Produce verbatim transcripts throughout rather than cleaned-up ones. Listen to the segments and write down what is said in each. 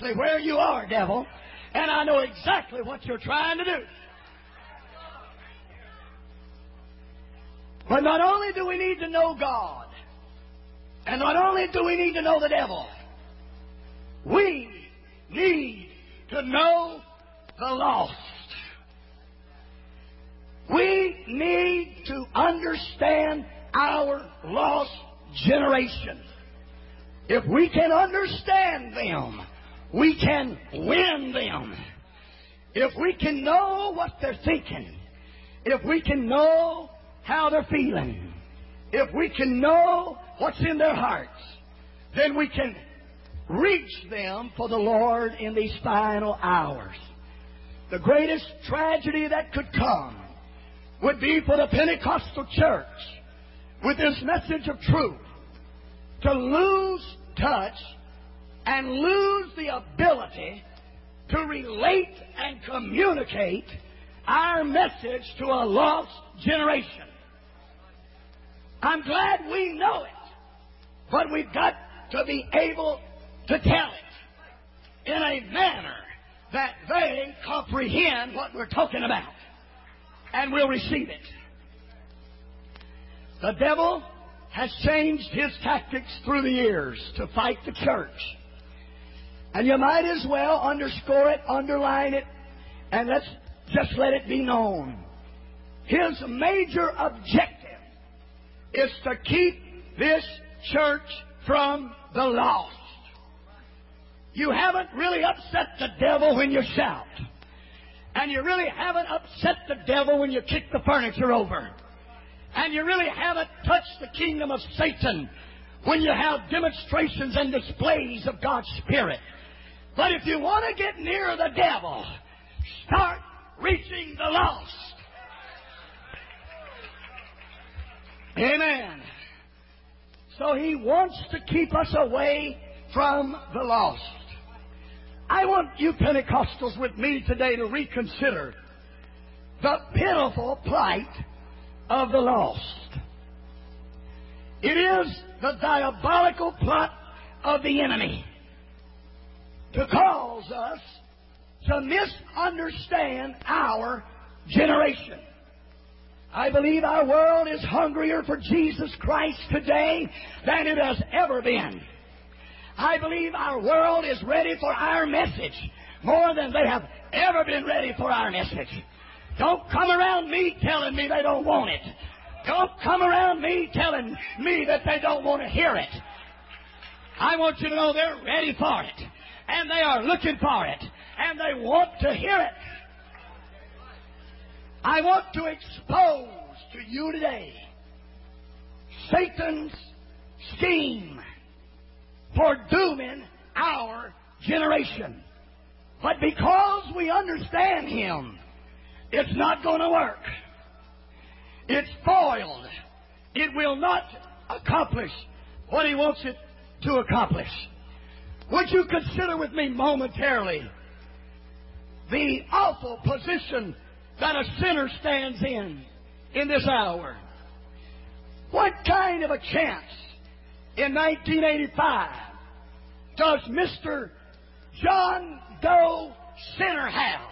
exactly where you are, devil, and I know exactly what you're trying to do. But not only do we need to know God, and not only do we need to know the devil, we need to know the lost. We need to understand our lost generation. If we can understand them, we can win them. If we can know what they're thinking, if we can know how they're feeling, if we can know what's in their hearts, then we can reach them for the Lord in these final hours. The greatest tragedy that could come would be for the Pentecostal church, with this message of truth, to lose touch and lose the ability to relate and communicate our message to a lost generation. I'm glad we know it, but we've got to be able to tell it in a manner that they comprehend what we're talking about and will receive it. The devil has changed his tactics through the years to fight the church. And you might as well underscore it, underline it, and let's just let it be known. His major objective is to keep this church from the lost. You haven't really upset the devil when you shout. And you really haven't upset the devil when you kick the furniture over. And you really haven't touched the kingdom of Satan when you have demonstrations and displays of God's Spirit. But if you want to get near the devil, start reaching the lost. Amen. So he wants to keep us away from the lost. I want you Pentecostals with me today to reconsider the pitiful plight of the lost. It is the diabolical plot of the enemy to cause us to misunderstand our generation. I believe our world is hungrier for Jesus Christ today than it has ever been. I believe our world is ready for our message more than they have ever been ready for our message. Don't come around me telling me they don't want it. Don't come around me telling me that they don't want to hear it. I want you to know they're ready for it. And they are looking for it. And they want to hear it. I want to expose to you today Satan's scheme for dooming our generation. But because we understand him, it's not going to work. It's foiled. It will not accomplish what he wants it to accomplish. Would you consider with me momentarily the awful position that a sinner stands in in this hour? What kind of a chance in nineteen eighty-five does Mister John Doe sinner have?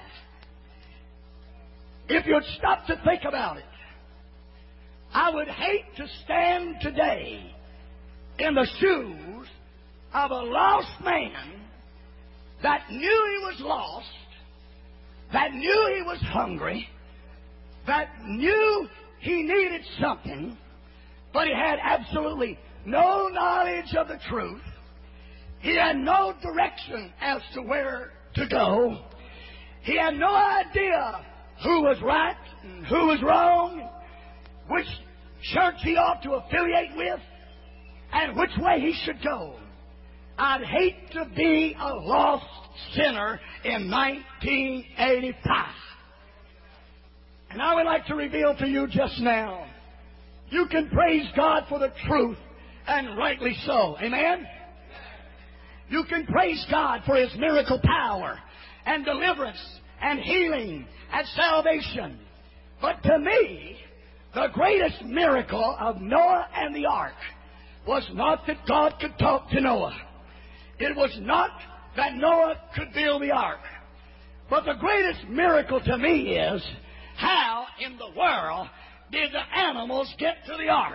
If you'd stop to think about it, I would hate to stand today in the shoes of a lost man that knew he was lost, that knew he was hungry, that knew he needed something, but he had absolutely no knowledge of the truth. He had no direction as to where to go. He had no idea who was right and who was wrong, which church he ought to affiliate with, and which way he should go. I'd hate to be a lost sinner in nineteen eighty-five. And I would like to reveal to you just now, you can praise God for the truth, and rightly so. Amen? You can praise God for His miracle power and deliverance and healing and salvation. But to me, the greatest miracle of Noah and the ark was not that God could talk to Noah. It was not that Noah could build the ark. But the greatest miracle to me is, how in the world did the animals get to the ark?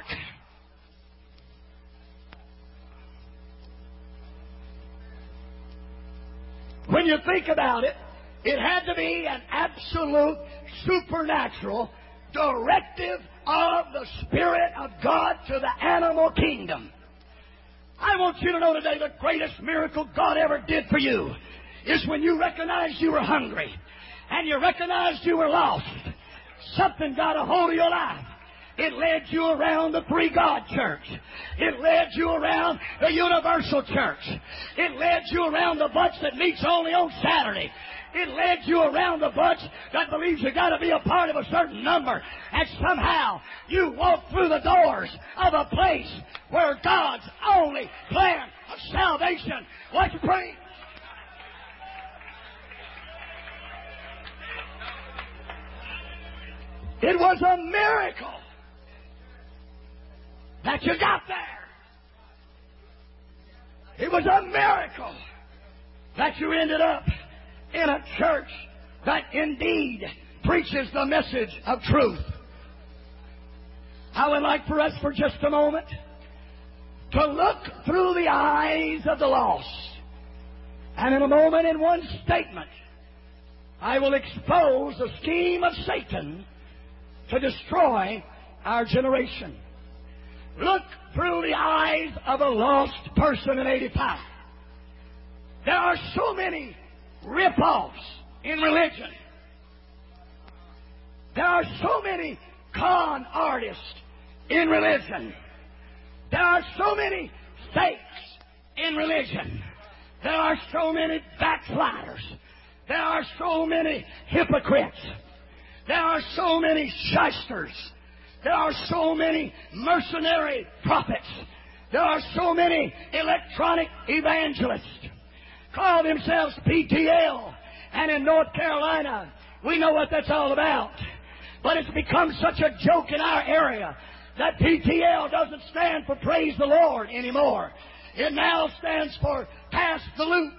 When you think about it, it had to be an absolute supernatural directive of the Spirit of God to the animal kingdom. I want you to know today the greatest miracle God ever did for you is when you recognized you were hungry and you recognized you were lost. Something got a hold of your life. It led you around the Three God Church. It led you around the Universal Church. It led you around the bunch that meets only on Saturday. It led you around the bunch that believes you got to be a part of a certain number. And somehow you walk through the doors of a place where God's only plan of salvation was preached. It was a miracle that you got there. It was a miracle that you ended up in a church that indeed preaches the message of truth. I would like for us for just a moment to look through the eyes of the lost. And in a moment, in one statement, I will expose the scheme of Satan to destroy our generation. Look through the eyes of a lost person in eighty-five. There are so many rip-offs in religion. There are so many con artists in religion. There are so many fakes in religion. There are so many backsliders. There are so many hypocrites. There are so many shysters. There are so many mercenary prophets. There are so many electronic evangelists. Call themselves P T L. And in North Carolina, we know what that's all about. But it's become such a joke in our area that P T L doesn't stand for Praise the Lord anymore. It now stands for Pass the Loot.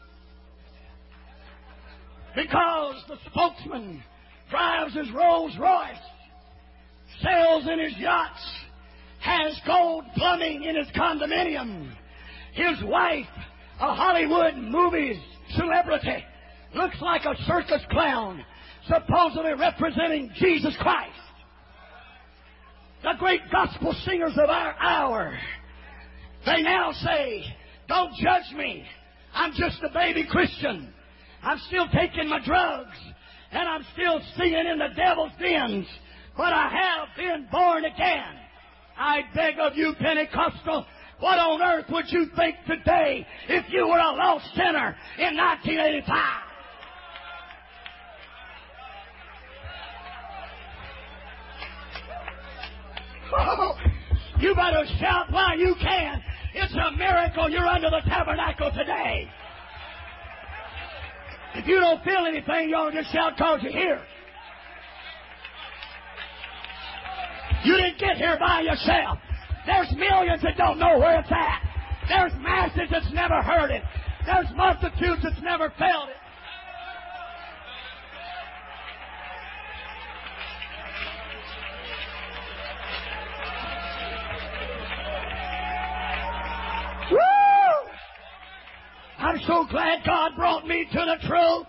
Because the spokesman drives his Rolls Royce, sails in his yachts, has gold plumbing in his condominium. His wife, a Hollywood movies celebrity, looks like a circus clown, supposedly representing Jesus Christ. The great gospel singers of our hour, they now say, don't judge me. I'm just a baby Christian. I'm still taking my drugs, and I'm still singing in the devil's dens, but I have been born again. I beg of you, Pentecostal, what on earth would you think today if you were a lost sinner in nineteen eighty-five? Oh, you better shout while you can. It's a miracle you're under the tabernacle today. If you don't feel anything, you ought to just shout because you're here. You didn't get here by yourself. There's millions that don't know where it's at. There's masses that's never heard it. There's multitudes that's never felt it. Woo! I'm so glad God brought me to the truth.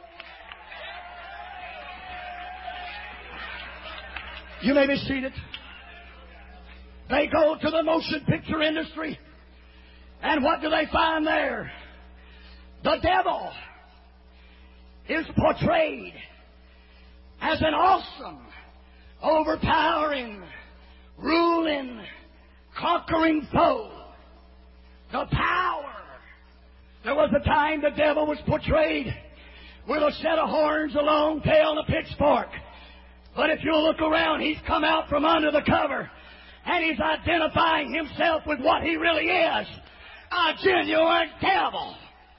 You may be seated. They go to the motion picture industry, and what do they find there? The devil is portrayed as an awesome, overpowering, ruling, conquering foe. The power. There was a time the devil was portrayed with a set of horns, a long tail, and a pitchfork. But if you look around, he's come out from under the cover, and he's identifying himself with what he really is, a genuine devil.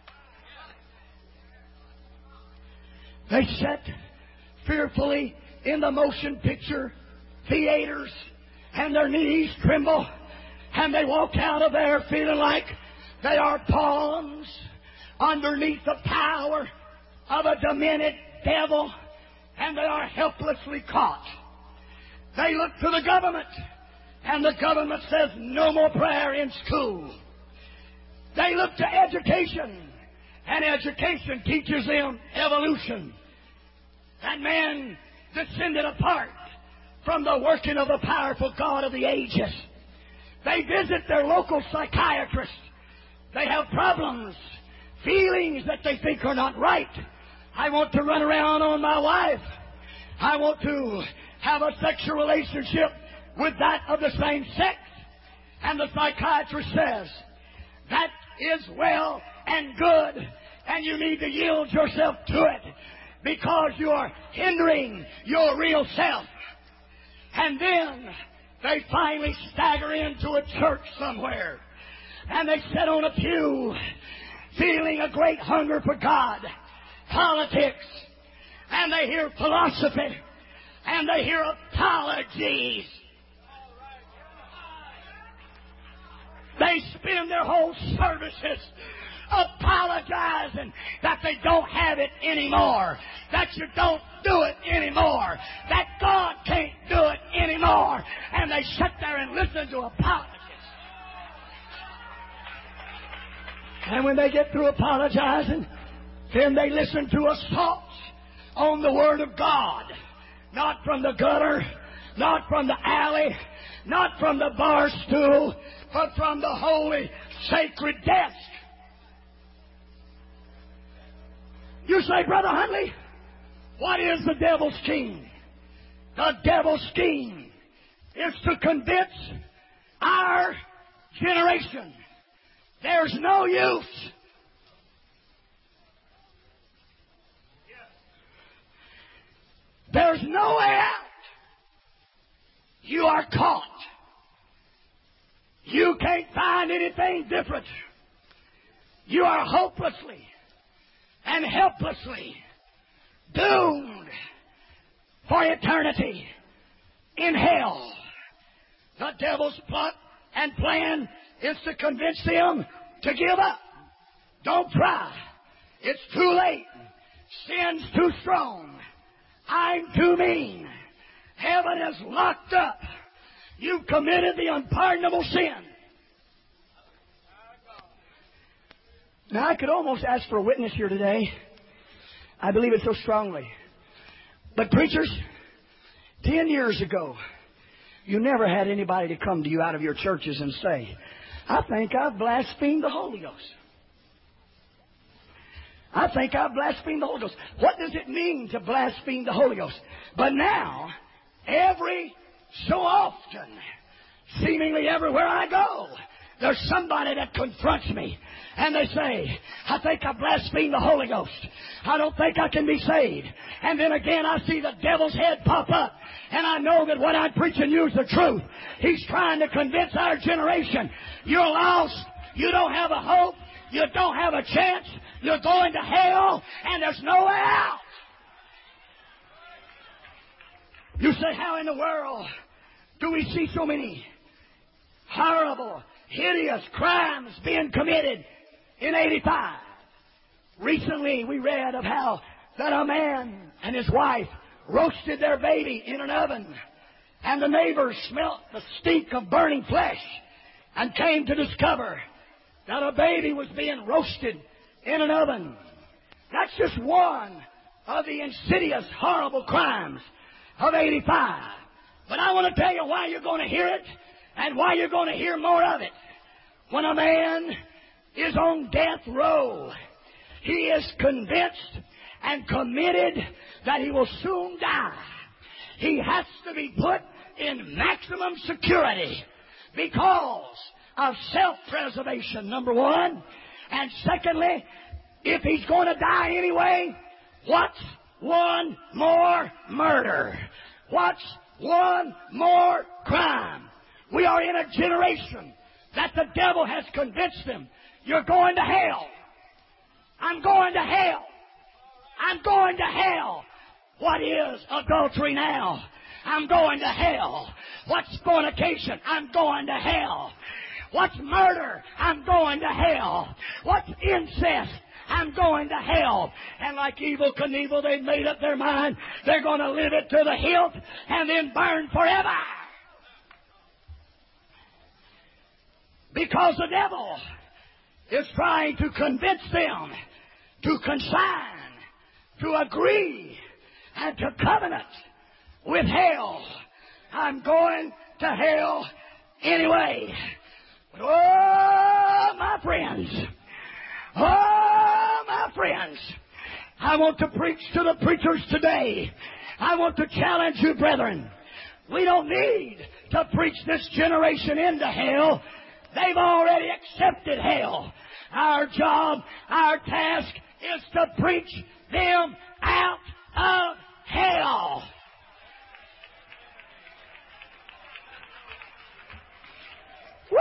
They sit fearfully in the motion picture theaters, and their knees tremble, and they walk out of there feeling like they are pawns underneath the power of a demented devil, and they are helplessly caught. They look to the government, and the government says no more prayer in school. They look to education, and education teaches them evolution. That man descended apart from the working of the powerful God of the ages. They visit their local psychiatrist. They have problems, feelings that they think are not right. I want to run around on my wife. I want to have a sexual relationship with that of the same sex. And the psychiatrist says, that is well and good, and you need to yield yourself to it because you are hindering your real self. And then they finally stagger into a church somewhere, and they sit on a pew feeling a great hunger for God, politics, and they hear philosophy, and they hear apologies. They spend their whole services apologizing that they don't have it anymore, that you don't do it anymore, that God can't do it anymore. And they sit there and listen to apologies. And when they get through apologizing, then they listen to assaults on the Word of God. Not from the gutter, not from the alley, not from the bar stool, but from the holy, sacred desk. You say, Brother Huntley, what is the devil's scheme? The devil's scheme is to convince our generation there's no use. There's no way out. You are caught. You can't find anything different. You are hopelessly and helplessly doomed for eternity in hell. The devil's plot and plan is to convince them to give up. Don't try. It's too late. Sin's too strong. I'm too mean. Heaven is locked up. You've committed the unpardonable sin. Now, I could almost ask for a witness here today. I believe it so strongly. But preachers, ten years ago, you never had anybody to come to you out of your churches and say, I think I've blasphemed the Holy Ghost. I think I've blasphemed the Holy Ghost. What does it mean to blaspheme the Holy Ghost? But now, every so often, seemingly everywhere I go, there's somebody that confronts me. And they say, I think I blasphemed the Holy Ghost. I don't think I can be saved. And then again, I see the devil's head pop up. And I know that what I'm preaching you is the truth. He's trying to convince our generation, you're lost. You don't have a hope. You don't have a chance. You're going to hell. And there's no way out. You say, how in the world do we see so many horrible, hideous crimes being committed in eighty-five? Recently, we read of how that a man and his wife roasted their baby in an oven, and the neighbors smelt the stink of burning flesh and came to discover that a baby was being roasted in an oven. That's just one of the insidious, horrible crimes of eighty-five. But I want to tell you why you're going to hear it and why you're going to hear more of it. When a man is on death row, he is convinced and committed that he will soon die. He has to be put in maximum security because of self-preservation, number one. And secondly, if he's going to die anyway, what's one more murder? What's one more crime? We are in a generation that the devil has convinced them, you're going to hell. I'm going to hell. I'm going to hell. What is adultery now? I'm going to hell. What's fornication? I'm going to hell. What's murder? I'm going to hell. What's incest? I'm going to hell. And like Evel Knievel, they made up their mind they're going to live it to the hilt and then burn forever. Because the devil is trying to convince them to consign, to agree, and to covenant with hell. I'm going to hell anyway. But oh, my friends, oh, my friends, I want to preach to the preachers today. I want to challenge you, brethren. We don't need to preach this generation into hell. They've already accepted hell. Our job, our task is to preach them out of hell. Woo!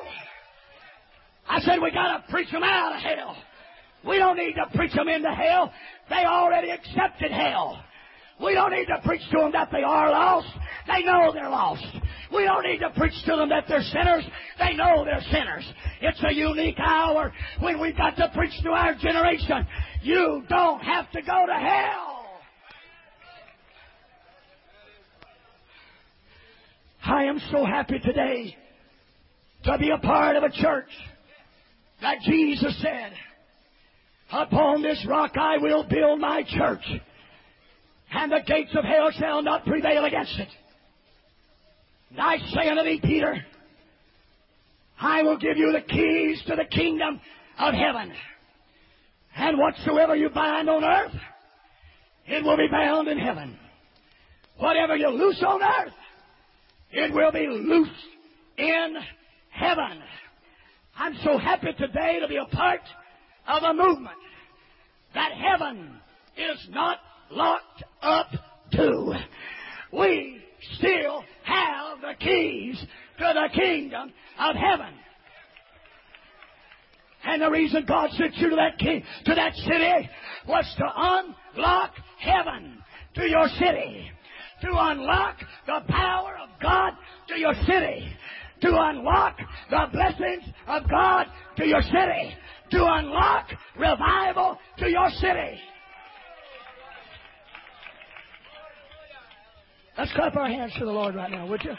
I said we got to preach them out of hell. We don't need to preach them into hell. They already accepted hell. We don't need to preach to them that they are lost. They know they're lost. We don't need to preach to them that they're sinners. They know they're sinners. It's a unique hour when we've got to preach to our generation. You don't have to go to hell. I am so happy today to be a part of a church that Jesus said, upon this rock I will build my church, and the gates of hell shall not prevail against it. And I say unto thee, Peter, I will give you the keys to the kingdom of heaven. And whatsoever you bind on earth, it will be bound in heaven. Whatever you loose on earth, it will be loosed in heaven. I'm so happy today to be a part of a movement that heaven is not locked up to. We still have the keys to the kingdom of heaven. And the reason God sent you to that key, to that city, was to unlock heaven to your city, to unlock the power of God to your city, to unlock the blessings of God to your city, to unlock revival to your city. Let's clap our hands to the Lord right now, would you?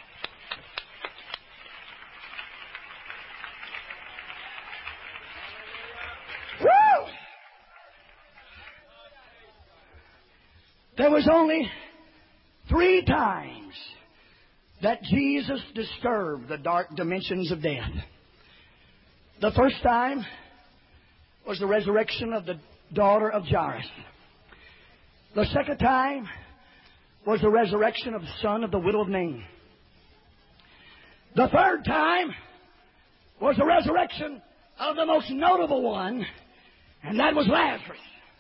Woo! There was only three times that Jesus disturbed the dark dimensions of death. The first time was the resurrection of the daughter of Jairus. The second time was the resurrection of the son of the widow of Nain. The third time was the resurrection of the most notable one, and that was Lazarus.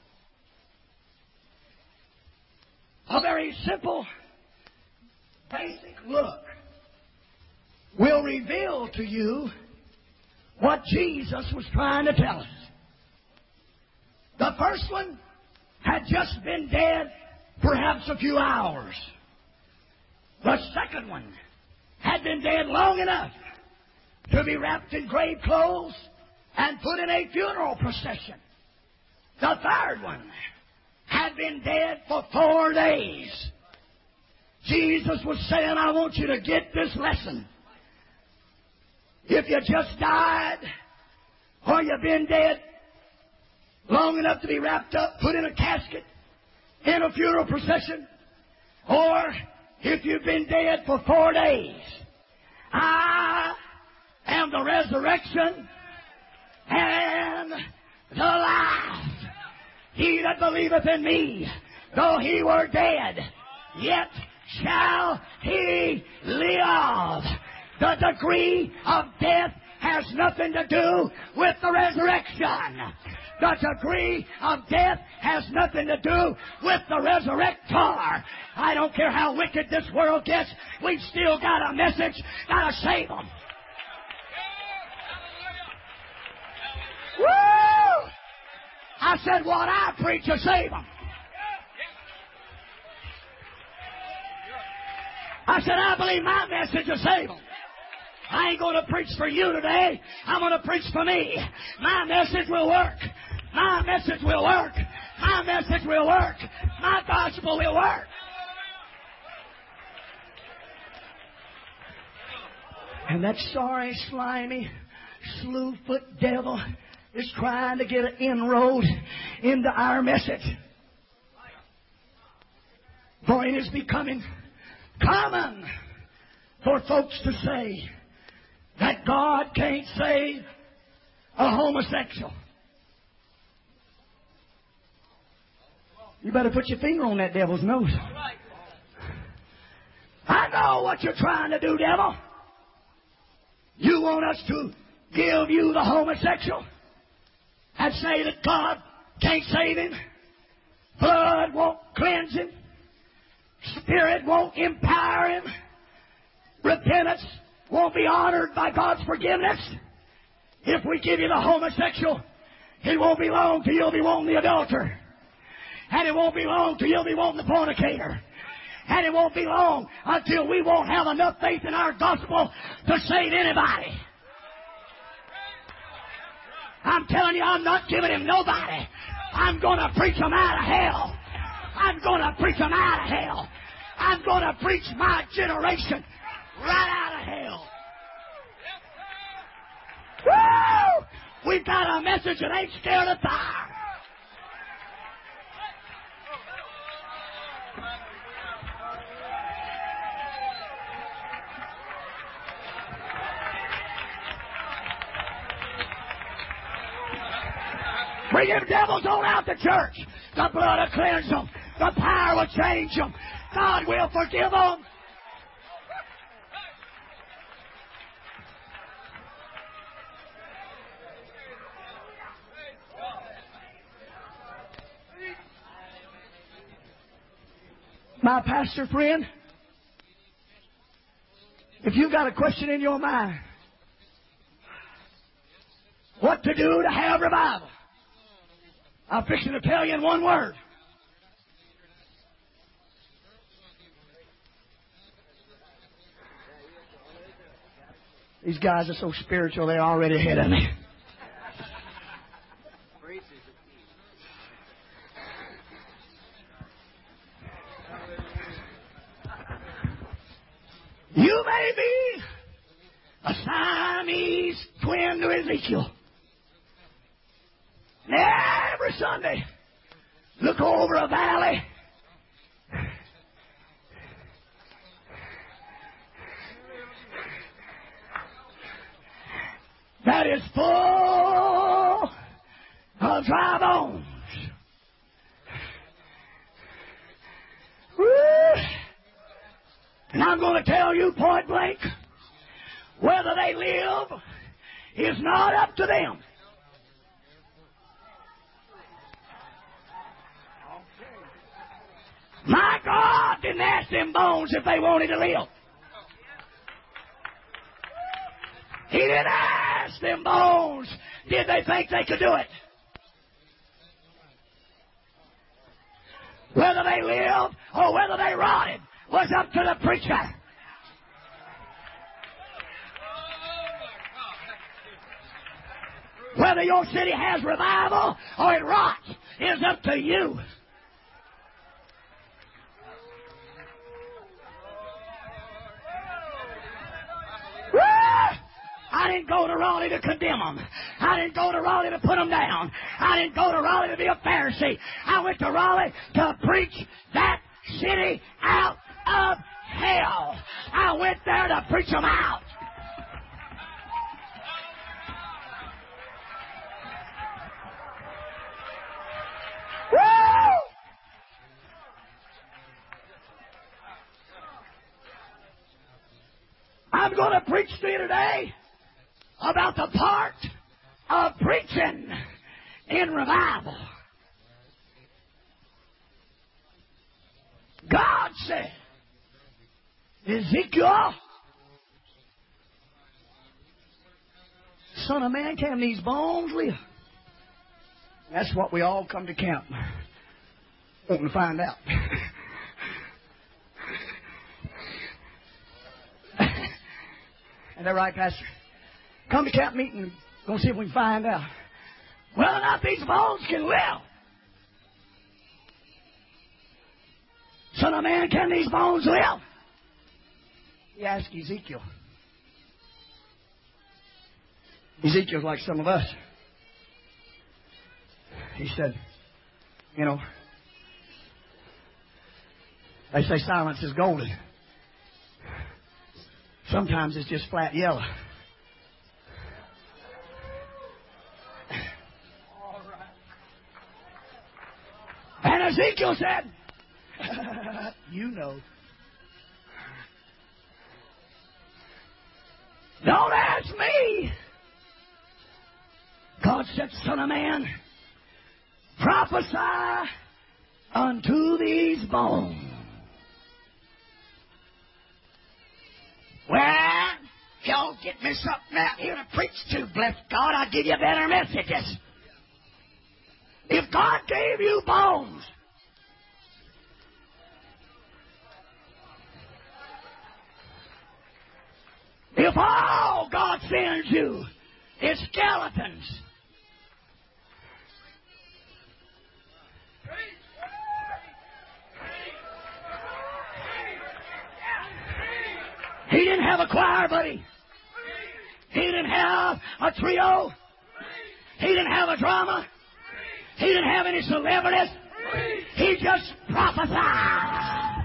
A very simple, basic look will reveal to you what Jesus was trying to tell us. The first one had just been dead perhaps a few hours. The second one had been dead long enough to be wrapped in grave clothes and put in a funeral procession. The third one had been dead for four days. Jesus was saying, I want you to get this lesson. If you just died, or you've been dead long enough to be wrapped up, put in a casket, in a funeral procession, or if you've been dead for four days, I am the resurrection and the life. He that believeth in me, though he were dead, yet shall he live. The degree of death has nothing to do with the resurrection. The degree of death has nothing to do with the resurrector. I don't care how wicked this world gets, we've still got a message, got to save them. Woo! I said what I preach will save them. I said I believe my message will save them. I ain't going to preach for you today. I'm going to preach for me. My message will work. My message will work. My message will work. My gospel will work. And that sorry, slimy, slew-foot devil is trying to get an inroad into our message. For it is becoming common for folks to say that God can't save a homosexual. You better put your finger on that devil's nose. I know what you're trying to do, devil. You want us to give you the homosexual and say that God can't save him, blood won't cleanse him, Spirit won't empower him, repentance won't be honored by God's forgiveness. If we give you the homosexual, it won't be long till you'll be wanting the adulterer. And it won't be long till you'll be wanting the fornicator. And it won't be long until we won't have enough faith in our gospel to save anybody. I'm telling you, I'm not giving him nobody. I'm going to preach him out of hell. I'm going to preach him out of hell. I'm going to preach my generation right out of hell. Woo! We've got a message that ain't scared of fire. Bring them devils on out the church. The blood will cleanse them. The power will change them. God will forgive them. My pastor friend, if you've got a question in your mind, what to do to have revival, I'm fixing to tell you in one word. These guys are so spiritual, they're already ahead of me. You may be a Siamese twin to Ezekiel. Every Sunday, look over a valley. That is full of dry bones. Woo! And I'm going to tell you point blank, whether they live is not up to them. My God didn't ask them bones if they wanted to live. He didn't ask them bones, did they think they could do it? Whether they lived or whether they rotted was up to the preacher. Whether your city has revival or it rots is up to you. I didn't go to Raleigh to condemn them. I didn't go to Raleigh to put them down. I didn't go to Raleigh to be a Pharisee. I went to Raleigh to preach that city out of hell. I went there to preach them out. Woo! I'm going to preach to you today about the part of preaching in revival. God said, Ezekiel, Son of man, can these bones live? That's what we all come to camp wanting to find out. Is that right, Pastor? Come to camp meeting, going to see if we can find out. Well enough, these bones can live. Son of man, can these bones live? He asked Ezekiel. Ezekiel's like some of us. He said, you know, they say silence is golden. Sometimes it's just flat yellow. And Ezekiel said, you know. Don't ask me. God said, Son of man, prophesy unto these bones. Well, y'all get me something out here to preach to. Bless God, I'll give you better messages. If God gave you bones, if all God sends you is skeletons, he didn't have a choir, buddy. He didn't have a trio. He didn't have a drama. He didn't have any celebrities. He just prophesied.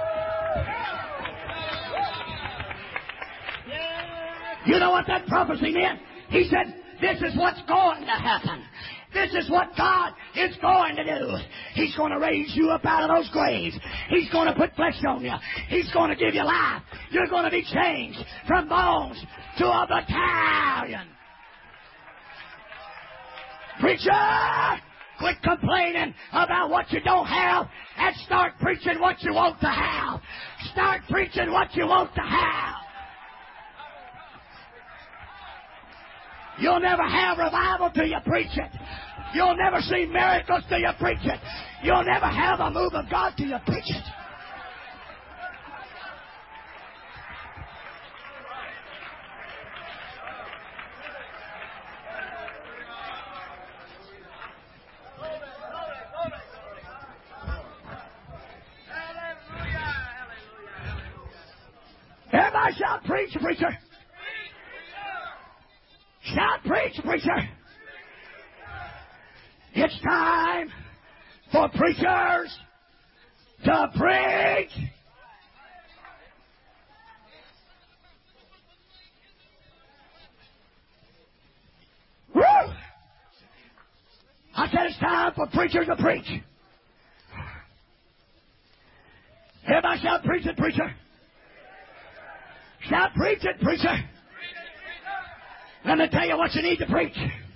You know what that prophecy meant? He said, this is what's going to happen. This is what God is going to do. He's going to raise you up out of those graves. He's going to put flesh on you. He's going to give you life. You're going to be changed from bones to a battalion. Preacher, quit complaining about what you don't have and start preaching what you want to have. Start preaching what you want to have. You'll never have revival till you preach it. You'll never see miracles till you preach it. You'll never have a move of God till you preach it. Everybody shout, preach, preacher. Shout, preach, preacher. It's time for preachers to preach. Woo! I said it's time for preachers to preach. Everybody shout, preach it, preacher. Shout, preach it, preacher. Let me tell you what you need to preach.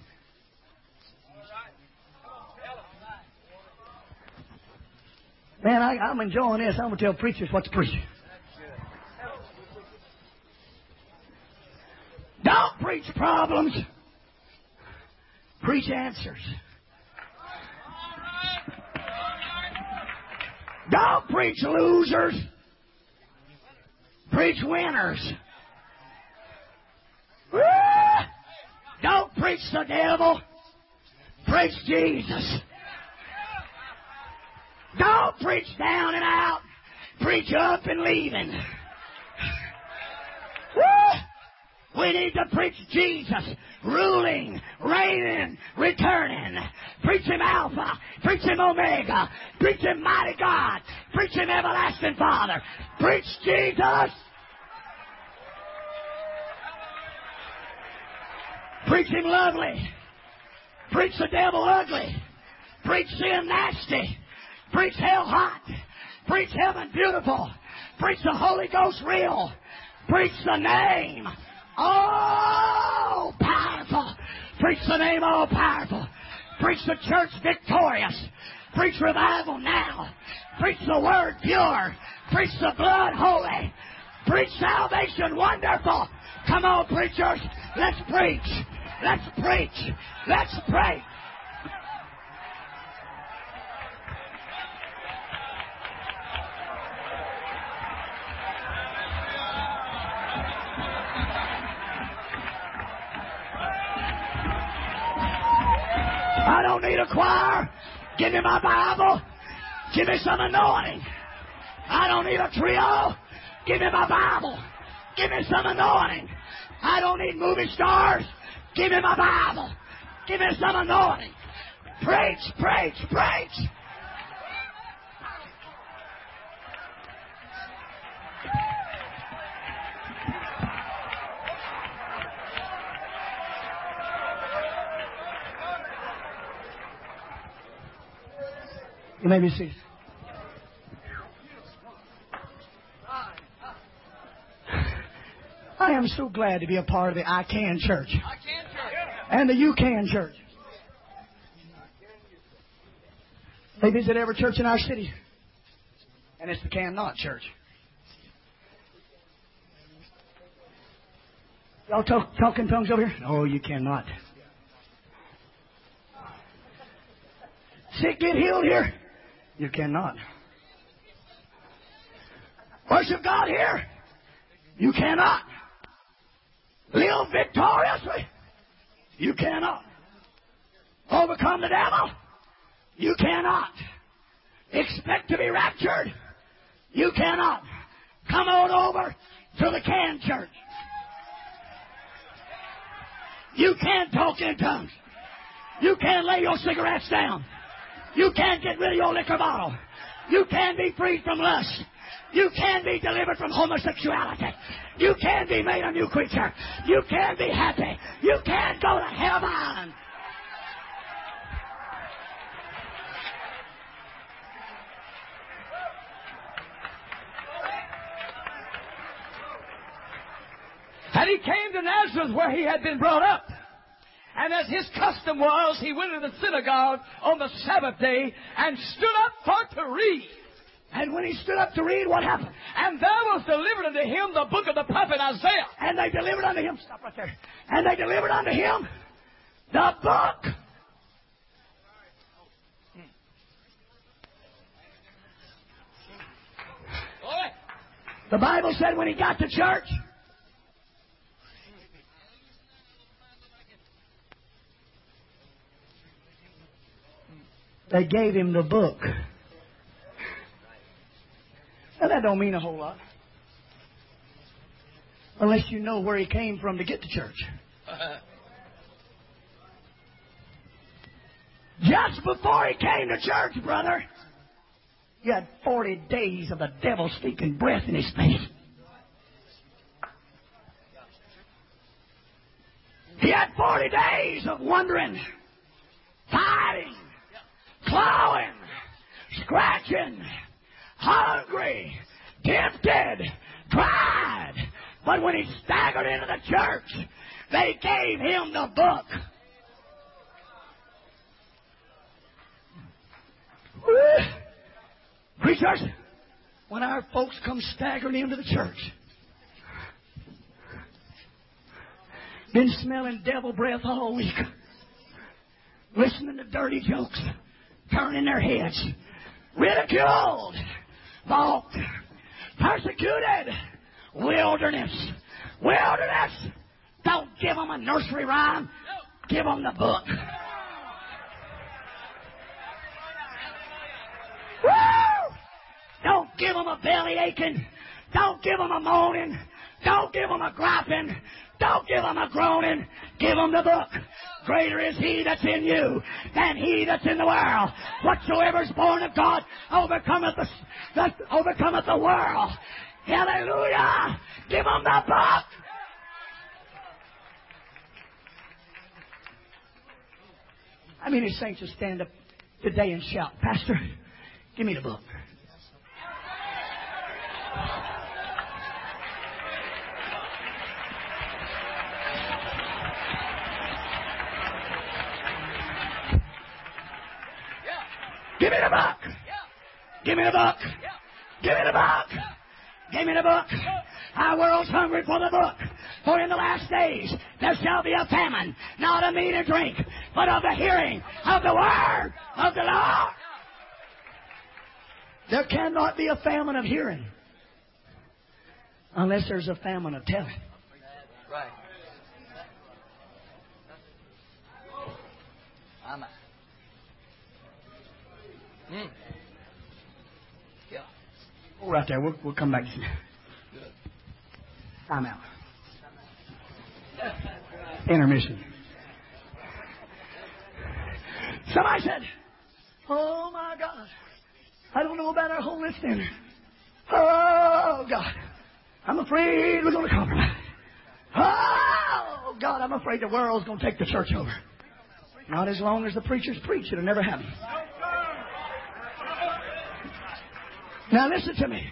Man, I, I'm enjoying this. I'm going to tell preachers what to preach. Don't preach problems. Preach answers. Don't preach losers. Preach winners. Don't preach the devil. Preach Jesus. Don't preach down and out. Preach up and leaving. Woo! We need to preach Jesus, ruling, reigning, returning. Preach Him Alpha. Preach Him Omega. Preach Him Mighty God. Preach Him Everlasting Father. Preach Jesus. Preach Him lovely. Preach the devil ugly. Preach sin nasty. Preach hell hot. Preach heaven beautiful. Preach the Holy Ghost real. Preach the name all powerful. Preach the name all powerful. Preach the church victorious. Preach revival now. Preach the word pure. Preach the blood holy. Preach salvation wonderful. Come on, preachers. Let's preach. Let's preach. Let's pray. don't need a choir. Give me my Bible. Give me some anointing. I don't need a trio. Give me my Bible. Give me some anointing. I don't need movie stars. Give me my Bible. Give me some anointing. Preach, preach, preach. You may be seated. I am so glad to be a part of the I Can Church. I Can Church. And the You Can Church. They visit every church in our city. And it's the Can Not Church. Y'all talk, talk in tongues over here? No, you cannot. Sick get healed here? You cannot. Worship God here? You cannot. Live victoriously? You cannot. Overcome the devil? You cannot. Expect to be raptured? You cannot. Come on over to the Can Church. You can't talk in tongues. You can't lay your cigarettes down. You can't get rid of your liquor bottle. You can be freed from lust. You can be delivered from homosexuality. You can be made a new creature. You can be happy. You can go to heaven. And he came to Nazareth where he had been brought up. And as his custom was, he went to the synagogue on the Sabbath day and stood up for to read. And when he stood up to read, what happened? And there was delivered unto him the book of the prophet Isaiah. And they delivered unto him, stop right there. And they delivered unto him the book. The Bible said when he got to church, they gave him the book. Now, that don't mean a whole lot. Unless you know where he came from to get to church. Just before he came to church, brother, he had forty days of the devil stinking breath in his face. He had forty days of wandering, fighting, clawing, scratching, hungry, tempted, tried. But when he staggered into the church, they gave him the book. Woo. Preachers, when our folks come staggering into the church, been smelling devil breath all week, listening to dirty jokes, turning their heads, ridiculed, balked, persecuted, wilderness, wilderness. Don't give them a nursery rhyme. Give them the book. Woo! Don't give them a belly aching. Don't give them a moaning. Don't give them a griping. Don't give them a groaning. Give them the book. Greater is he that's in you than he that's in the world. Whatsoever is born of God overcometh the, the, overcometh the world. Hallelujah. Give them the book. I mean, his saints will stand up today and shout, Pastor, give me the book. Give me the book. Give me the book. Give me the book. Give me the book. Our world's hungry for the book. For in the last days there shall be a famine, not of meat and drink, but of the hearing of the word of the Lord. There cannot be a famine of hearing unless there's a famine of telling. Right. Mm. Yeah. Oh, right there. We'll, we'll come back. Time out. Intermission. Somebody said, oh, my God. I don't know about our holy standard. Oh, God. I'm afraid we're going to compromise. Oh, God, I'm afraid the world's going to take the church over. Not as long as the preachers preach. It'll never happen. Now, listen to me.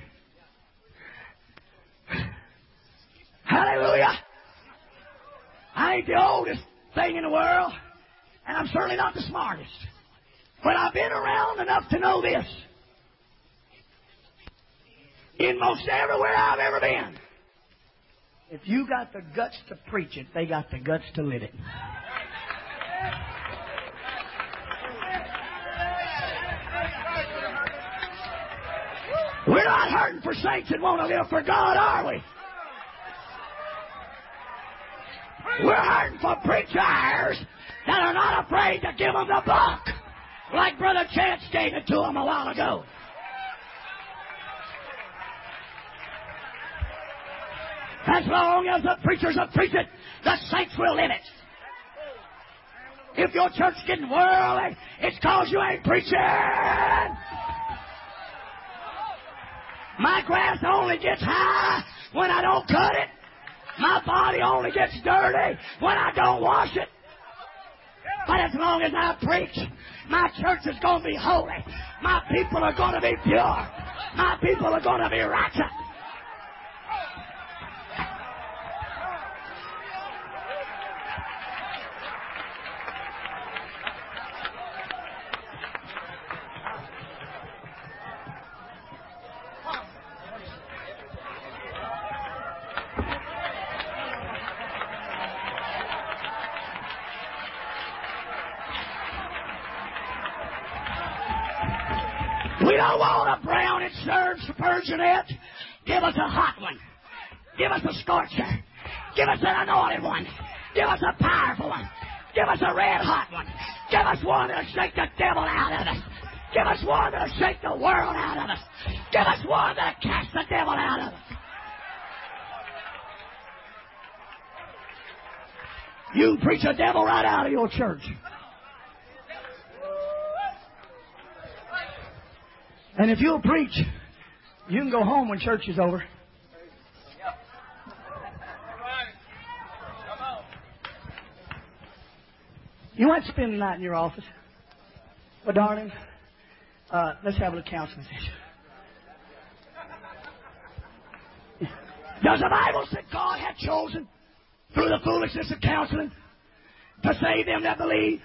Hallelujah. I ain't the oldest thing in the world, and I'm certainly not the smartest. But I've been around enough to know this. In most everywhere I've ever been, if you got the guts to preach it, they got the guts to live it. We're not hurting for saints that want to live for God, are we? We're hurting for preachers that are not afraid to give them the buck, like Brother Chance gave it to them a while ago. As long as the preachers will preach it, the saints will live it. If your church's getting worldly, it's because you ain't preaching. My grass only gets high when I don't cut it. My body only gets dirty when I don't wash it. But as long as I preach, my church is going to be holy. My people are going to be pure. My people are going to be righteous. We don't want a brown and served Spurgeonette. Give us a hot one. Give us a scorcher. Give us an anointed one. Give us a powerful one. Give us a red hot one. Give us one that'll shake the devil out of us. Give us one that'll shake the world out of us. Give us one that'll cast the devil out of us. You preach the devil right out of your church. And if you'll preach, you can go home when church is over. You might spend the night in your office. But darling, uh, let's have a little counseling session. Does the Bible say God had chosen through the foolishness of counseling to save them that believe?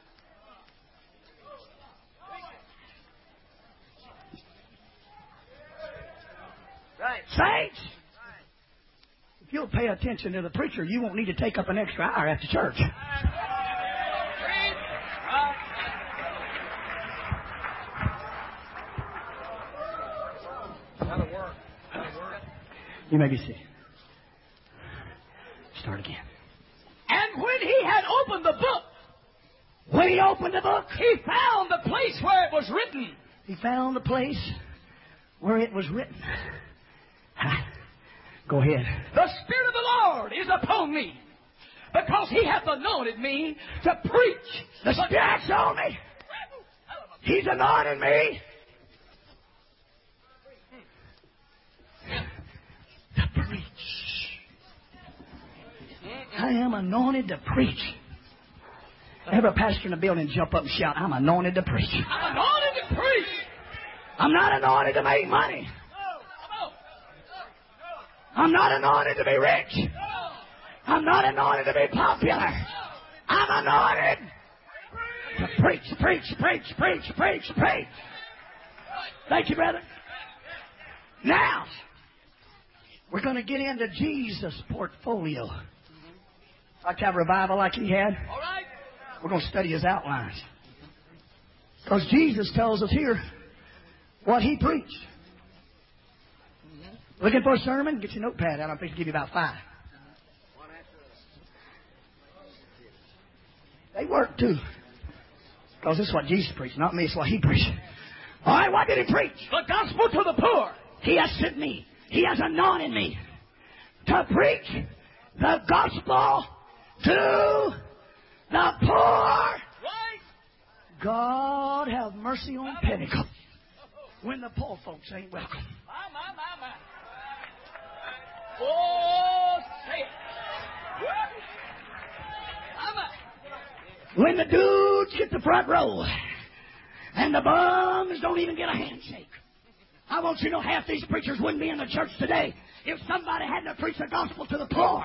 Right. Saints, if you'll pay attention to the preacher, you won't need to take up an extra hour after church. That'll work. That'll work. You may be seated. Start again. And when he had opened the book, when he opened the book, he found the place where it was written. He found the place where it was written. Go ahead. The Spirit of the Lord is upon me, because he hath anointed me to preach. The Spirit's on me. He's anointed me to preach. I am anointed to preach. Every pastor in the building jump up and shout, I'm anointed to preach. I'm anointed to preach. I'm not anointed to make money. I'm not anointed to be rich. I'm not anointed to be popular. I'm anointed to preach, preach, preach, preach, preach, preach. Thank you, brother. Now, we're going to get into Jesus' portfolio. Like to have a revival like he had. All right. We're going to study his outlines. Because Jesus tells us here what he preached. Looking for a sermon? Get your notepad out. I'm going to give you about five. They work too. Because this is what Jesus preached, not me. It's what he preached. me to preach the gospel to the poor. He has sent me. He has anointed me to preach the gospel to the poor. Right. God have mercy on Pentecost when the poor folks ain't welcome. My, my, my, my. Oh, say it. When the dudes get the front row and the bums don't even get a handshake. I want you to know half these preachers wouldn't be in the church today if somebody hadn't preached the gospel to the poor.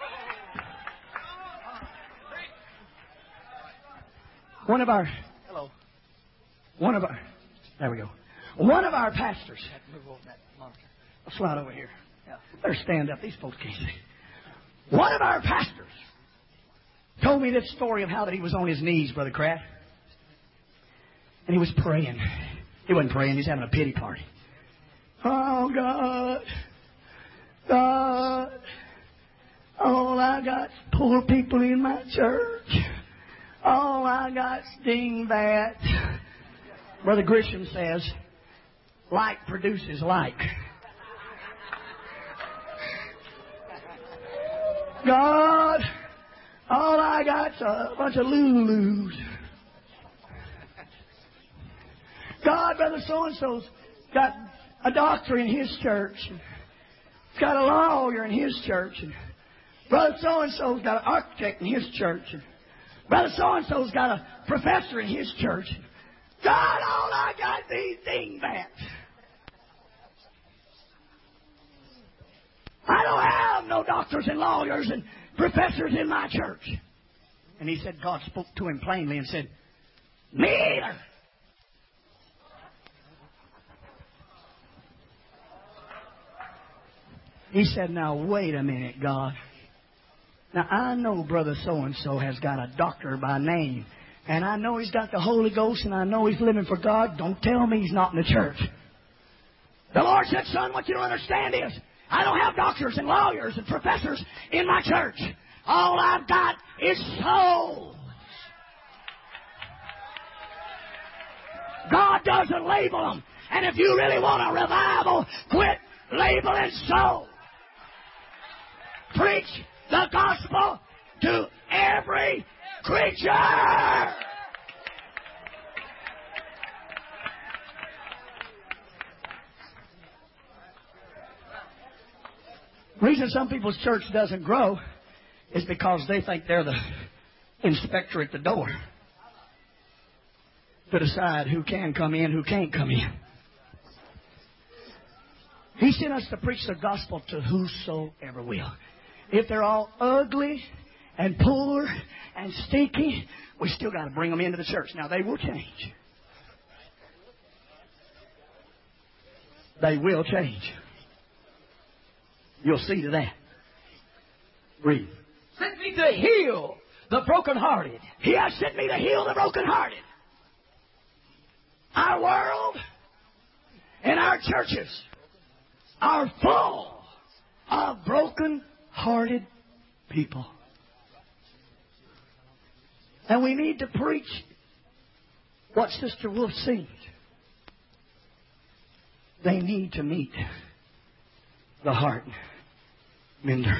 One of our, hello, one of our, there we go. One of our pastors, I'll slide over here. Better stand up. These folks can't see. One of our pastors told me this story of how that he was on his knees, Brother Kraft. And he was praying. He wasn't praying. He was having a pity party. Oh, God. God. All I got's poor people in my church. All I got's dingbats. Brother Grisham says, like produces like. God, all I got's a bunch of Lulus. God, Brother so-and-so's got a doctor in his church. He's got a lawyer in his church. And Brother so-and-so's got an architect in his church. And Brother so-and-so's got a professor in his church. God, all I got these dingbats. I don't have no doctors and lawyers and professors in my church. And he said God spoke to him plainly and said, me either. He said, now wait a minute, God. Now I know Brother so-and-so has got a doctor by name. And I know he's got the Holy Ghost and I know he's living for God. Don't tell me he's not in the church. The Lord said, son, what you don't understand is, I don't have doctors and lawyers and professors in my church. All I've got is souls. God doesn't label them. And if you really want a revival, quit labeling souls. Preach the gospel to every creature. The reason some people's church doesn't grow is because they think they're the inspector at the door to decide who can come in, who can't come in. He sent us to preach the gospel to whosoever will. If they're all ugly and poor and stinky, we still got to bring them into the church. Now, they will change. They will change. You'll see to that. Read. Sent me to heal the brokenhearted. He has sent me to heal the brokenhearted. Our world and our churches are full of broken-hearted people. And we need to preach what Sister Wolf sings. They need to meet the heart mender.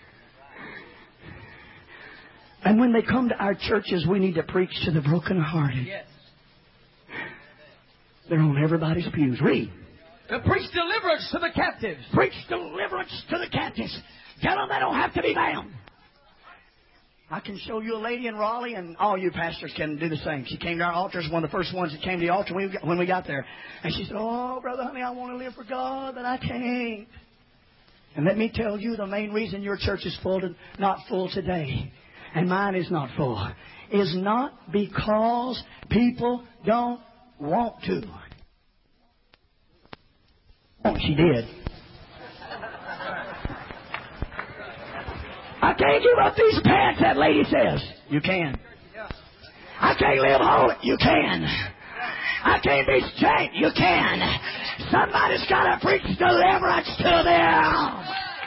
And when they come to our churches, we need to preach to the brokenhearted. Yes. They're on everybody's pews. Read. To preach deliverance to the captives. Preach deliverance to the captives. Tell them they don't have to be bound. I can show you a lady in Raleigh, and all you pastors can do the same. She came to our altar. She was one of the first ones that came to the altar when we got, when we got there. And she said, oh, Brother Honey, I want to live for God, but I can't. And let me tell you, the main reason your church is full to, not full today, and mine is not full, is not because people don't want to. Oh, she did. I can't give up these pants, that lady says. You can. I can't live holy. You can. I can't be straight. You can. Somebody's got to preach deliverance to them.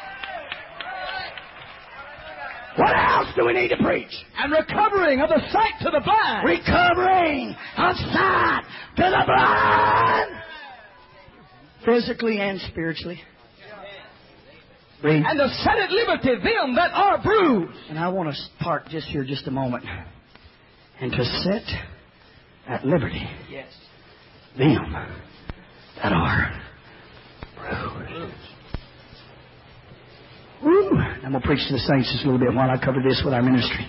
What else do we need to preach? And recovering of the sight to the blind. Recovering of sight to the blind. physically and spiritually. Read. And to set at liberty them that are bruised. And I want to park just here just a moment. And to set at liberty Yes. them that are bruised. Woo. I'm going to preach to the saints just a little bit while I cover this with our ministry.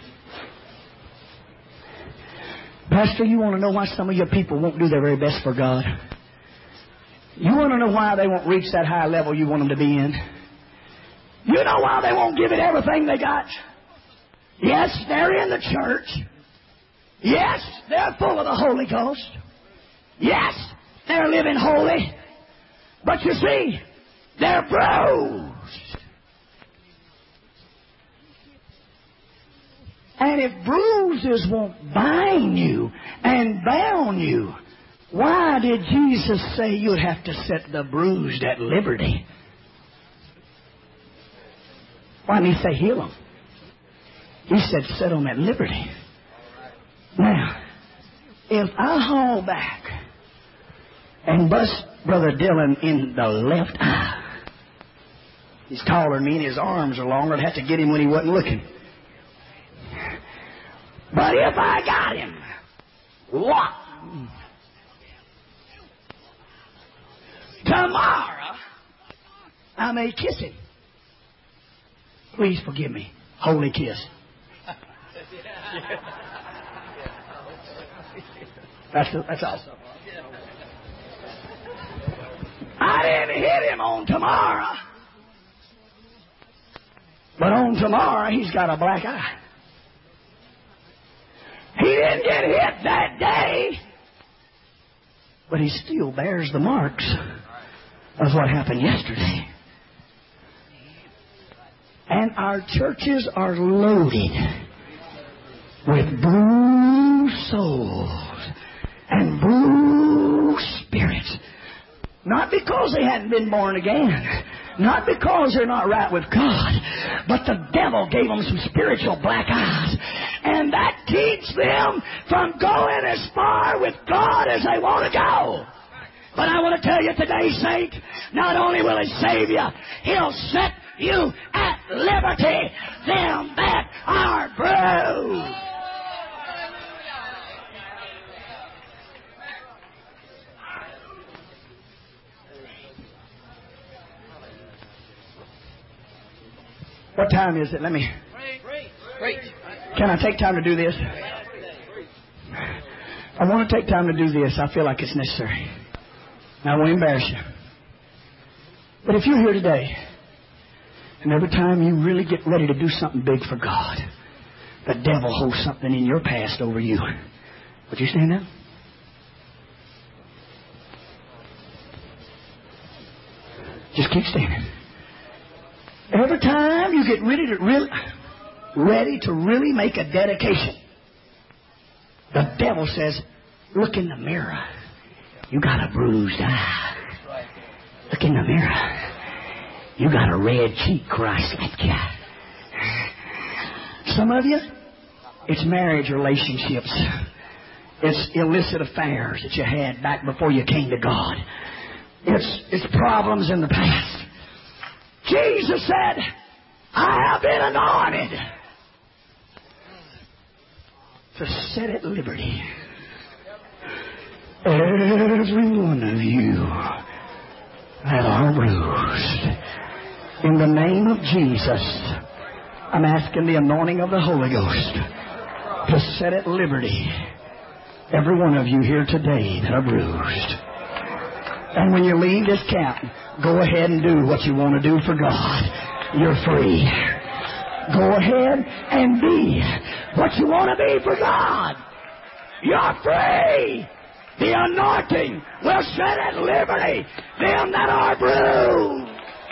Pastor, you want to know why some of your people won't do their very best for God? You want to know why they won't reach that high level you want them to be in? You know why they won't give it everything they got? Yes, they're in the church. Yes, they're full of the Holy Ghost. Yes, they're living holy. But you see, they're bruised. And if bruises won't bind you and bound you, why did Jesus say you'd have to set the bruised at liberty? Why didn't he say heal them? He said set them at liberty. Now, if I haul back and bust Brother Dylan in the left eye, he's taller than me and his arms are longer. I'd have to get him when he wasn't looking. But if I got him, what? Tomorrow, I may kiss him. Please forgive me. Holy kiss. That's, that's all. I didn't hit him on tomorrow. But on tomorrow, he's got a black eye. He didn't get hit that day. But he still bears the marks of what happened yesterday. And our churches are loaded with bruised souls and bruised spirits. Not because they hadn't been born again. Not because they're not right with God. But the devil gave them some spiritual black eyes. And that keeps them from going as far with God as they want to go. But I want to tell you today, saint, not only will He save you, He'll set you at liberty, them that are bruised. What time is it? Let me... Great. Can I take time to do this? I want to take time to do this. I feel like it's necessary. Now, I won't embarrass you. But if you're here today, and every time you really get ready to do something big for God, the devil holds something in your past over you. Would you stand up? Just keep standing. Every time you get ready to really, ready to really make a dedication, the devil says, look in the mirror. You got a bruised eye. Look in the mirror. You got a red cheek, Christ like you. Some of you, it's marriage relationships. It's illicit affairs that you had back before you came to God. It's, it's problems in the past. Jesus said, I have been anointed to set at liberty every one of you that are bruised. In the name of Jesus, I'm asking the anointing of the Holy Ghost to set at liberty every one of you here today that are bruised. And when you leave this camp, go ahead and do what you want to do for God. You're free. Go ahead and be what you want to be for God. You're free. The anointing will set at liberty them that are bruised.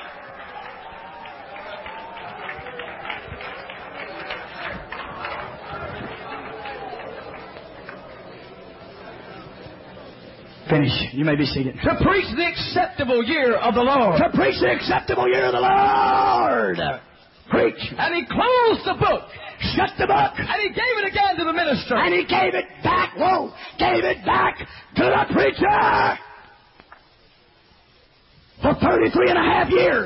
Finish. You may be seated. To preach the acceptable year of the Lord. To preach the acceptable year of the Lord. Preach. And He closed the book. Shut the book. And He gave it again to the minister. And He gave it back. Whoa. Gave it back to the preacher. thirty-three and a half years.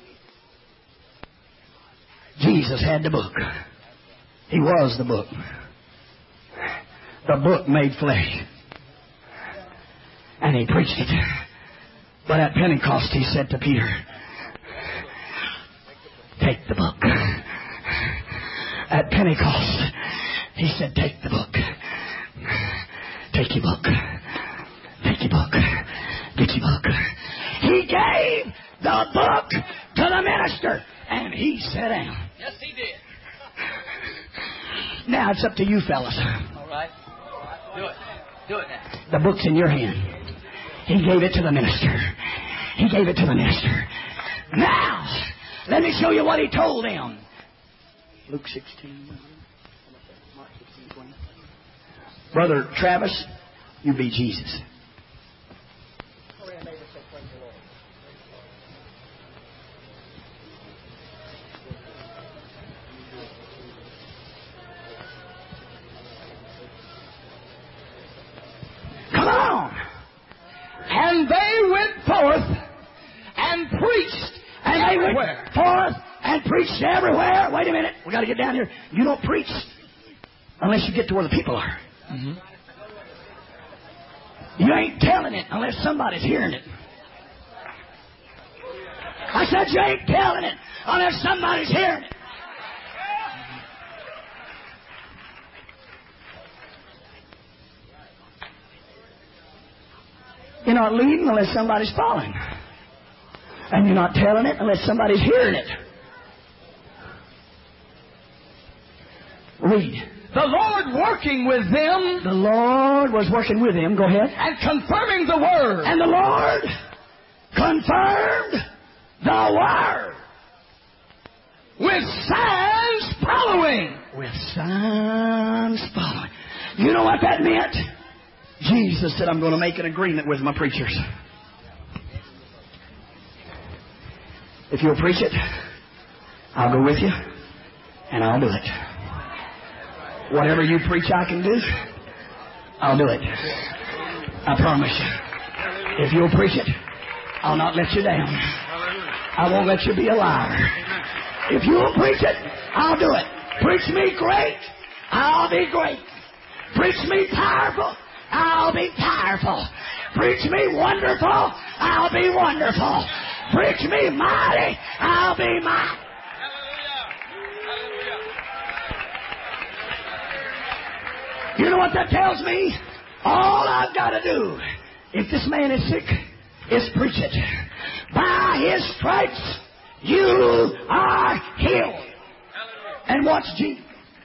Jesus had the book. He was the book. The book made flesh. And he preached it. But at Pentecost he said to Peter, take the book. At Pentecost he said, take the book. Take your book. Take your book. Get your book. He gave the book to the minister and he sat down. Yes, he did. Now it's up to you fellas. All right. Do it. Do it now. The book's in your hand. He gave it to the minister. He gave it to the minister. Now, let me show you what he told them. Luke sixteen. Mark sixteen, twenty. Brother Travis, you be Jesus. Come on. And they went forth and preached And they everywhere. went forth and preached everywhere. Wait a minute. We got to get down here. You don't preach unless you get to where the people are. Mm-hmm. You ain't telling it unless somebody's hearing it. I said you ain't telling it unless somebody's hearing it. You're not leading unless somebody's following. And you're not telling it unless somebody's hearing it. Read. The Lord working with them The Lord was working with him. Go ahead. and confirming the word. And the Lord confirmed the word With signs following. with signs following. You know what that meant? Jesus said, I'm going to make an agreement with my preachers. If you'll preach it, I'll go with you, and I'll do it. Whatever you preach I can do, I'll do it. I promise you. If you'll preach it, I'll not let you down. I won't let you be a liar. If you'll preach it, I'll do it. Preach me great, I'll be great. Preach me powerful, I'll be powerful. Preach me wonderful, I'll be wonderful. Preach me mighty, I'll be mighty. You know what that tells me? All I've got to do, if this man is sick, is preach it. By his stripes, you are healed. And watch Jesus.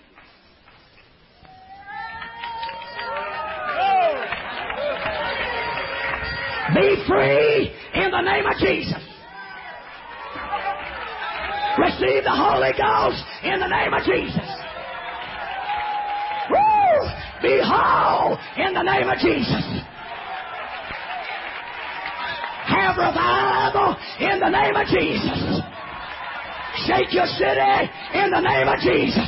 Be free in the name of Jesus. Receive the Holy Ghost in the name of Jesus. Woo! Be whole in the name of Jesus. Have revival in the name of Jesus. Shake your city in the name of Jesus.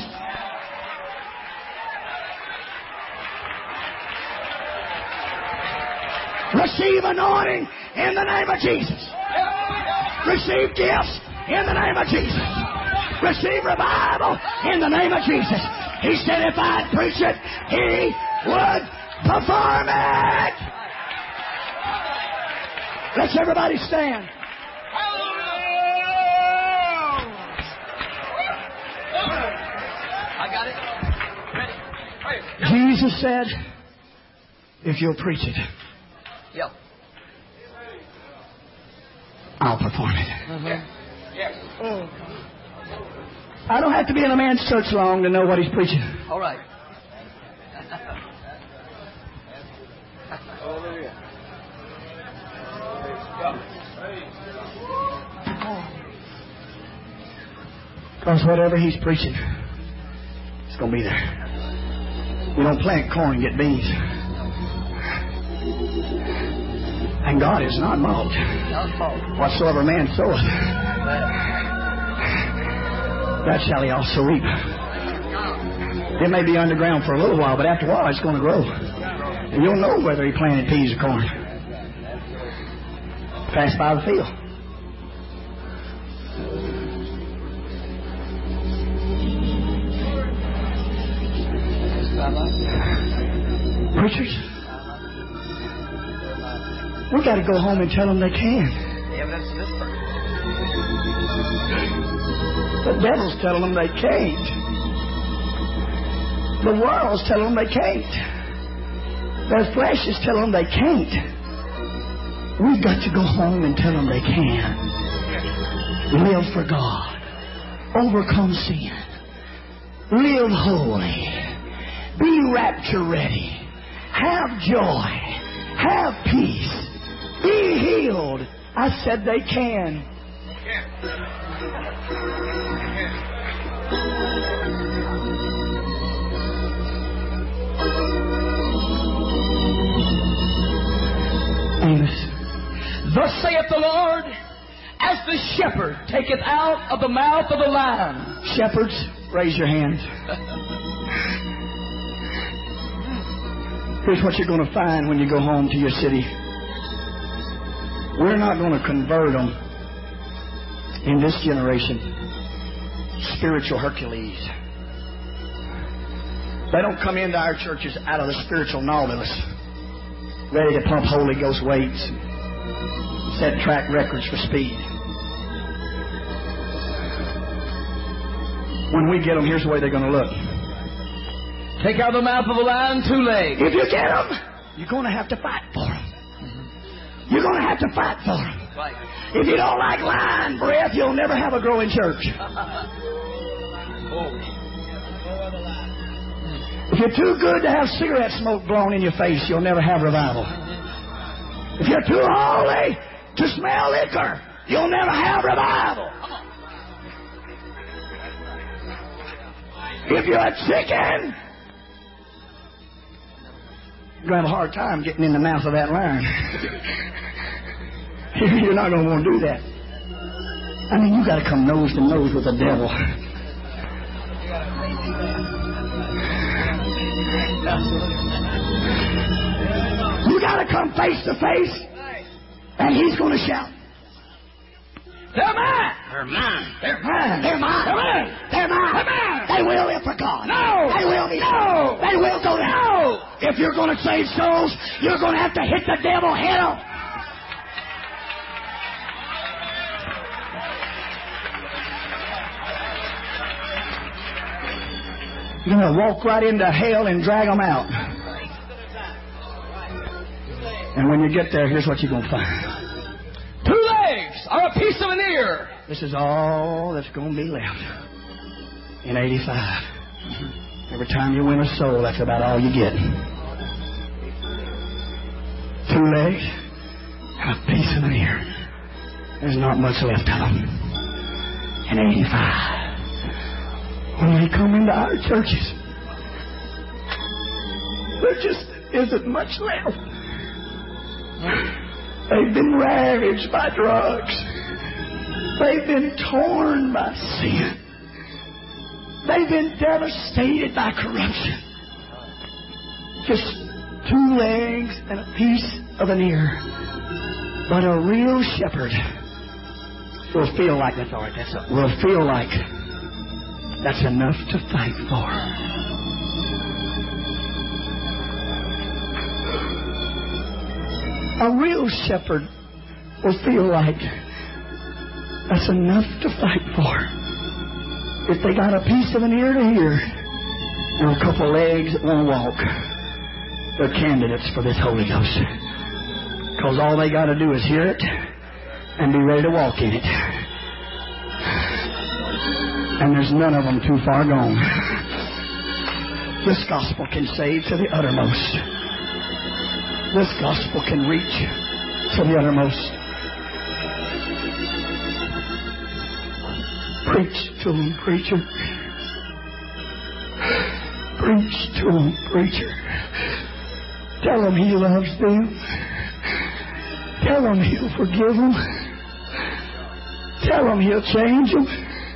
Receive anointing in the name of Jesus. Receive gifts in the name of Jesus. Receive revival in the name of Jesus. He said if I'd preach it, he would perform it. Let's everybody stand. I got it. Ready. Jesus said, if you'll preach it, Yep. I'll perform it. Mm-hmm. Yes. I don't have to be in a man's church long to know what he's preaching. All right. Because whatever he's preaching, it's going to be there. You don't plant corn and get beans. And God is not mocked. Whatsoever man soweth, that shall he also reap. It may be underground for a little while, but after a while it's going to grow. And you'll know whether he planted peas or corn. Pass by the field. Preachers, we got to go home and tell them they can. The evidence of this person. The devil's telling them they can't. The world's telling them they can't. Their flesh is telling them they can't. We've got to go home and tell them they can. Live for God. Overcome sin. Live holy. Be rapture ready. Have joy. Have peace. Be healed. I said they can. Amos. Thus saith the Lord, as the shepherd taketh out of the mouth of the lion. Shepherds, raise your hands. Here's what you're going to find when you go home to your city. We're not going to convert them in this generation. Spiritual Hercules. They don't come into our churches out of the spiritual Nautilus, ready to pump Holy Ghost weights, set track records for speed. When we get them, here's the way they're going to look. Take out of the mouth of the lion two legs. If you get them, you're going to have to fight for them. You're going to have to fight for them. Right. If you don't like lion breath, you'll never have a growing church. If you're too good to have cigarette smoke blown in your face, you'll never have revival. If you're too holy to smell liquor, you'll never have revival. If you're a chicken, you're going to have a hard time getting in the mouth of that lion. You're not going to want to do that. I mean, you got to come nose to nose with the devil. You got to come face to face, and he's going to shout, They're mine! They're mine! They're mine! They're mine! They're mine! They're mine! They're mine! They will live for God! No! They will be No! They will go down! No! If you're going to save souls, you're going to have to hit the devil head on. You're going to walk right into hell and drag them out. And when you get there, here's what you're going to find. Two legs or a piece of an ear. This is all that's going to be left in eighty-five. Every time you win a soul, that's about all you get. Two legs and a piece of an ear. There's not much left of them in eighty-five. When they come into our churches, there just isn't much left. They've been ravaged by drugs. They've been torn by sin. They've been devastated by corruption. Just two legs and a piece of an ear. But a real shepherd will feel like that's all right. That's a, will feel like that's enough to fight for. A real shepherd will feel like that's enough to fight for. If they got a piece of an ear to hear and a couple legs that won't walk, they're candidates for this Holy Ghost. Because all they got to do is hear it and be ready to walk in it. And there's none of them too far gone. This gospel can save to the uttermost. This gospel can reach to the uttermost. Preach to them, preacher. Preach to them, preacher. Tell them he loves them. Tell them he'll forgive them. Tell them he'll change them.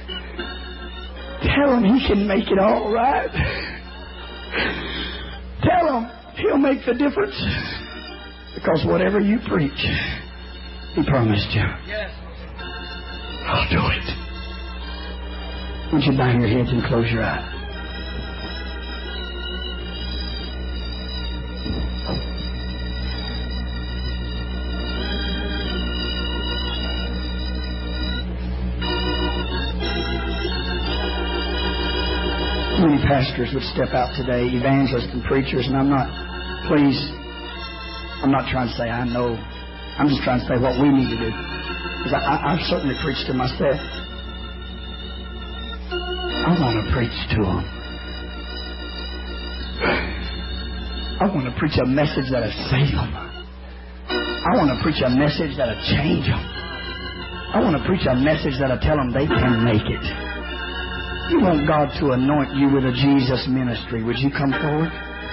Tell them he can make it all right. Tell them he'll make the difference. Because whatever you preach, he promised you. Yes. I'll do it. Would you bow your heads and close your eyes? So many pastors would step out today, evangelists and preachers, and I'm not, please, I'm not trying to say I know. I'm just trying to say what we need to do. Because I, I, I've certainly preached to myself. I want to preach to them. I want to preach a message that'll save them. I want to preach a message that'll change them. I want to preach a message that'll tell them they can make it. You want God to anoint you with a Jesus ministry. Would you come forward?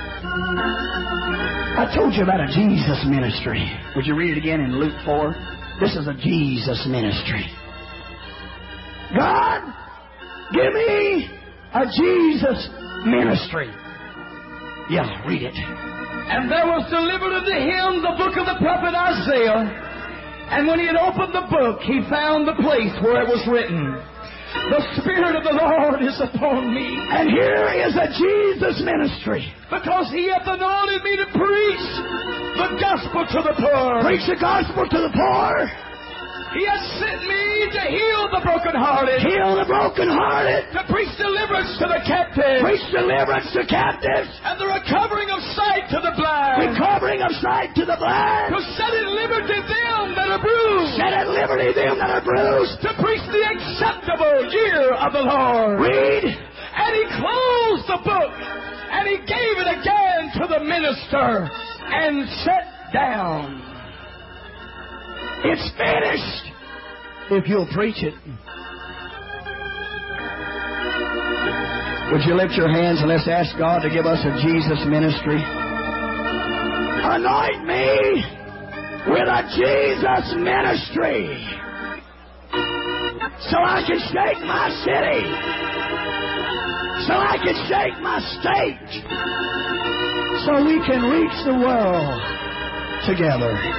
I told you about a Jesus ministry. Would you read it again in Luke four? This is a Jesus ministry. God, give me a Jesus ministry. Yeah, read it. And there was delivered unto him the book of the prophet Isaiah. And when he had opened the book, he found the place where it was written, the Spirit of the Lord is upon me. And here is a Jesus ministry. Because he hath anointed me to preach the gospel to the poor. Preach the gospel to the poor. He has sent me to heal the brokenhearted. Heal the brokenhearted. To preach deliverance to the captives. Preach deliverance to captives. And the recovering of sight to the blind. Recovering of sight to the blind. To set at liberty them that are bruised. Set at liberty them that are bruised. To preach the acceptable year of the Lord. Read. And he closed the book. And he gave it again to the minister. And sat down. It's finished. If you'll preach it. Would you lift your hands and let's ask God to give us a Jesus ministry? Anoint me with a Jesus ministry so I can shake my city, so I can shake my state, so we can reach the world together.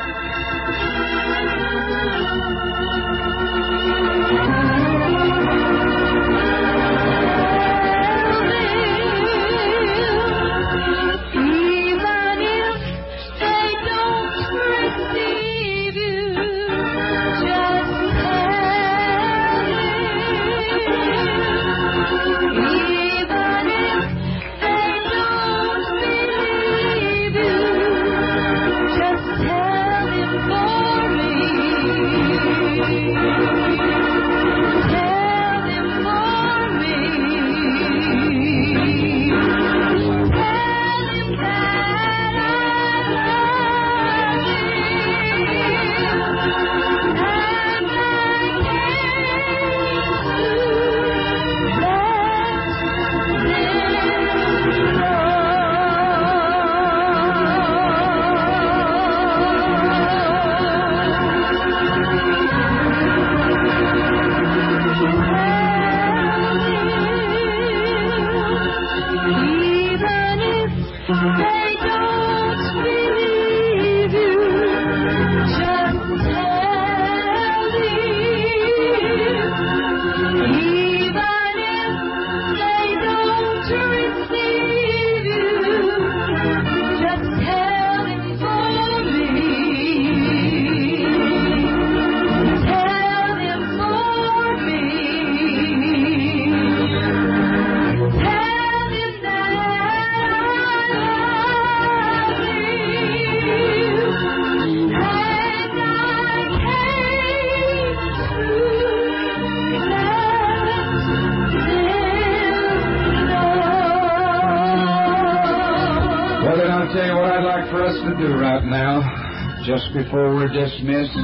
Just before we're dismissed,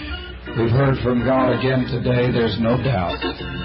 we've heard from God again today, there's no doubt.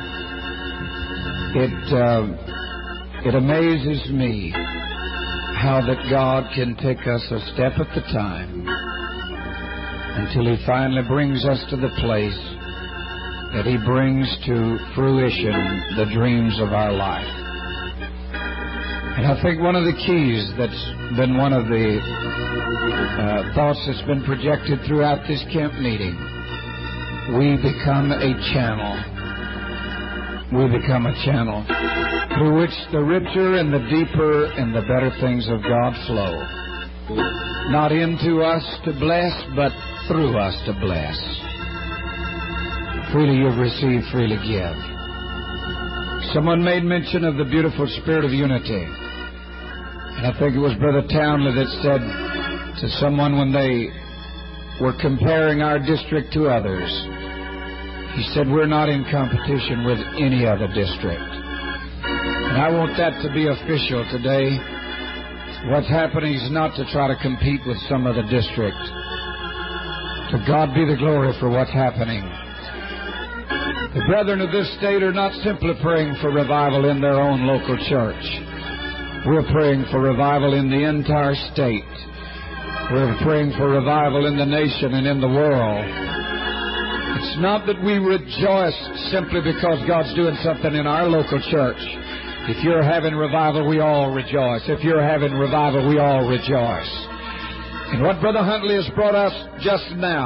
It, uh, it amazes me how that God can take us a step at the time until He finally brings us to the place that He brings to fruition the dreams of our life. And I think one of the keys that's been one of the uh, thoughts that's been projected throughout this camp meeting, we become a channel. We become a channel through which the richer and the deeper and the better things of God flow. Not into us to bless, but through us to bless. Freely you've received, freely give. Someone made mention of the beautiful spirit of unity. And I think it was Brother Townley that said to someone when they were comparing our district to others, he said, we're not in competition with any other district. And I want that to be official today. What's happening is not to try to compete with some other district. To God be the glory for what's happening. The brethren of this state are not simply praying for revival in their own local church. We're praying for revival in the entire state. We're praying for revival in the nation and in the world. It's not that we rejoice simply because God's doing something in our local church. If you're having revival, we all rejoice. If you're having revival, we all rejoice. And what Brother Huntley has brought us just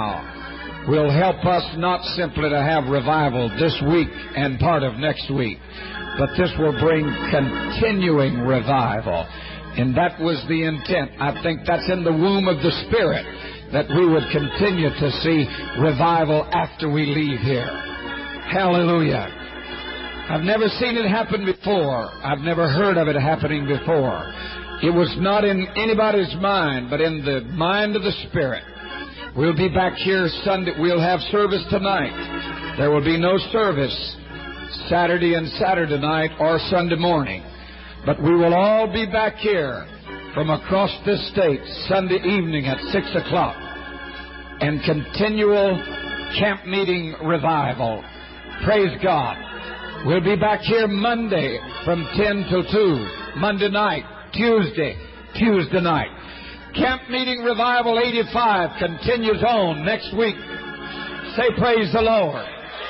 now will help us not simply to have revival this week and part of next week, but this will bring continuing revival. And that was the intent. I think that's in the womb of the Spirit, that we would continue to see revival after we leave here. Hallelujah. I've never seen it happen before. I've never heard of it happening before. It was not in anybody's mind, but in the mind of the Spirit. We'll be back here Sunday. We'll have service tonight. There will be no service Saturday and Saturday night or Sunday morning. But we will all be back here from across this state Sunday evening at six o'clock. And continual camp meeting revival. Praise God. We'll be back here Monday from ten till two. Monday night, Tuesday, Tuesday night. Camp meeting revival eighty-five continues on next week. Say praise the Lord.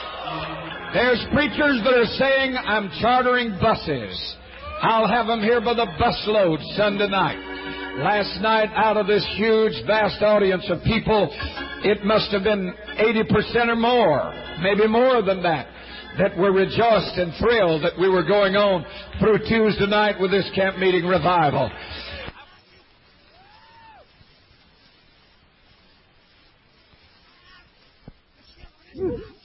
There's preachers that are saying, I'm chartering buses. I'll have them here by the busload Sunday night. Last night, out of this huge, vast audience of people, it must have been eighty percent or more, maybe more than that, that were rejoiced and thrilled that we were going on through Tuesday night with this camp meeting revival. Woo.